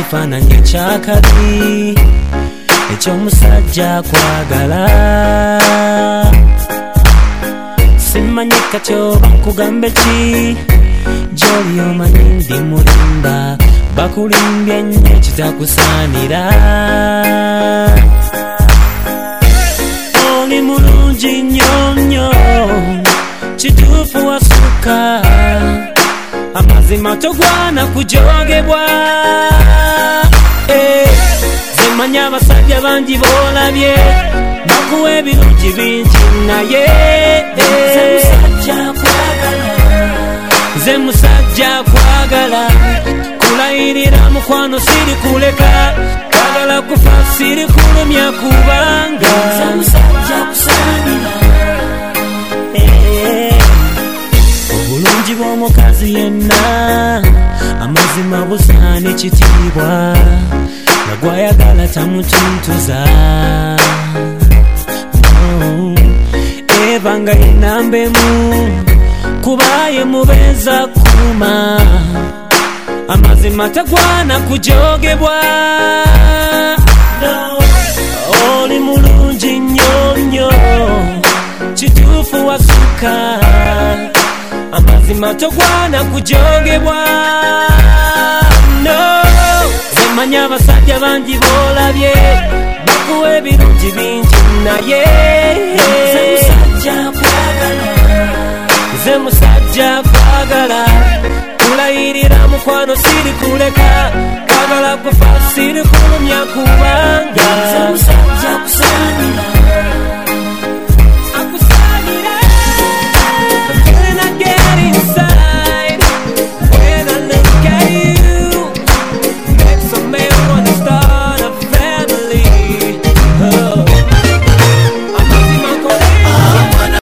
kifaananyi ekyakabi ekyomusajja kwagala. Simanyi kati oba nkugambe ki gy'oli omanyi ndi mulimba bakulimbye nnyo ekitakusaanira. Oli mulungi nnyo nnyo kituufu wasuka amazima togwana kujogebwa. Zemanya abasajja bangi boolabye bakuwa ebirungi bingi naye nze musajja kwagala kulayirira mukwano siri kuleka kwagala kufa siri kulumya kubanga obulungi bw'omukazi yenna amazima busaana ekitiibwa nga gwayagala tamutuntuza. Eva nga yenambemu kubaye mubeeza kuma amazima tagwana kujogebwa. Oli mulungi nnyo nnyo kituufu wasuka amazima togwana kujogebwa. No, zemanya abasajja bangi boolabye bakuwa ebirungi bingi naye nze musajja kwagala kulayirira mukwano siri kuleka kwagala kufa siri kulumya kubanga